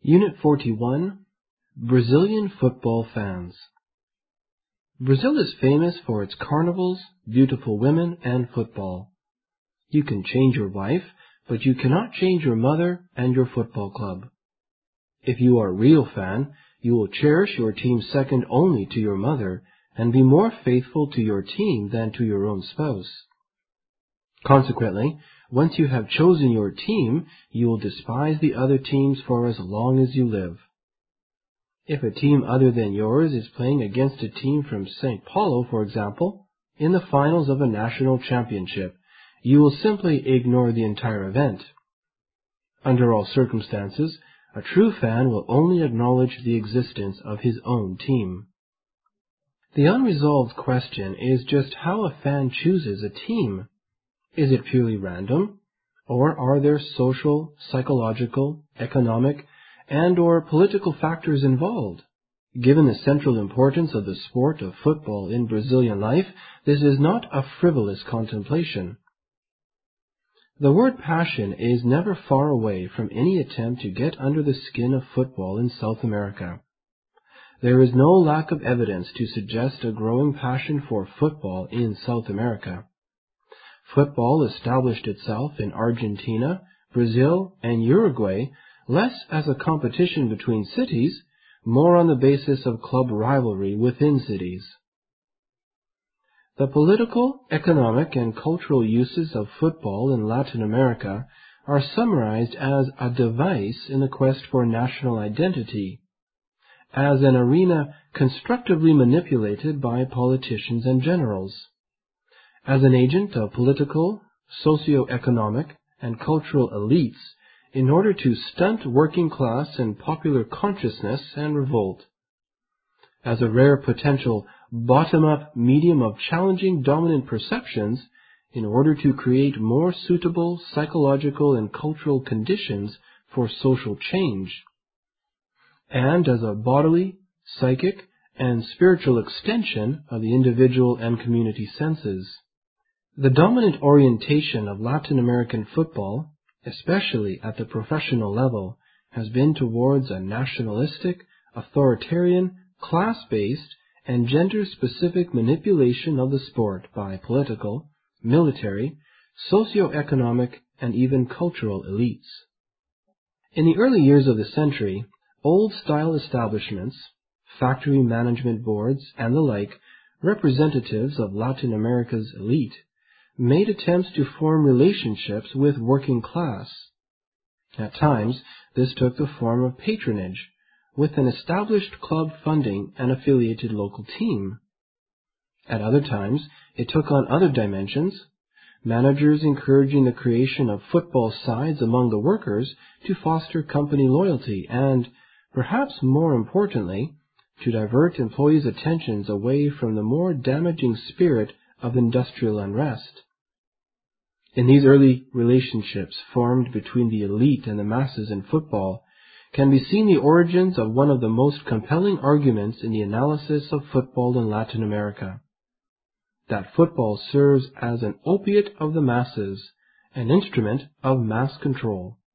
Unit 41, Brazilian Football Fans. Brazil is famous for its carnivals, beautiful women, and football. You can change your wife, but you cannot change your mother and your football club. If you are a real fan, you will cherish your team second only to your mother and be more faithful to your team than to your own spouse. Consequently, once you have chosen your team, you will despise the other teams for as long as you live. If a team other than yours is playing against a team from São Paulo, for example, in the finals of a national championship, you will simply ignore the entire event. Under all circumstances, a true fan will only acknowledge the existence of his own team. The unresolved question is just how a fan chooses a team. Is it purely random, or are there social, psychological, economic, and/or political factors involved? Given the central importance of the sport of football in Brazilian life, this is not a frivolous contemplation. The word passion is never far away from any attempt to get under the skin of football in South America. There is no lack of evidence to suggest a growing passion for football in South America. Football established itself in Argentina, Brazil, and Uruguay less as a competition between cities, more on the basis of club rivalry within cities. The political, economic, and cultural uses of football in Latin America are summarized as a device in the quest for national identity, as an arena constructively manipulated by politicians and generals, as an agent of political, socio-economic, and cultural elites in order to stunt working class and popular consciousness and revolt, as a rare potential bottom-up medium of challenging dominant perceptions in order to create more suitable psychological and cultural conditions for social change, and as a bodily, psychic, and spiritual extension of the individual and community senses. The dominant orientation of Latin American football, especially at the professional level, has been towards a nationalistic, authoritarian, class-based, and gender-specific manipulation of the sport by political, military, socio-economic, and even cultural elites. In the early years of the century, old-style establishments, factory management boards, and the like, representatives of Latin America's elite, made attempts to form relationships with working class. At times, this took the form of patronage, with an established club funding an affiliated local team. At other times, it took on other dimensions, managers encouraging the creation of football sides among the workers to foster company loyalty and, perhaps more importantly, to divert employees' attentions away from the more damaging spirit of industrial unrest. In these early relationships formed between the elite and the masses in football can be seen the origins of one of the most compelling arguments in the analysis of football in Latin America: that football serves as an opiate of the masses, an instrument of mass control.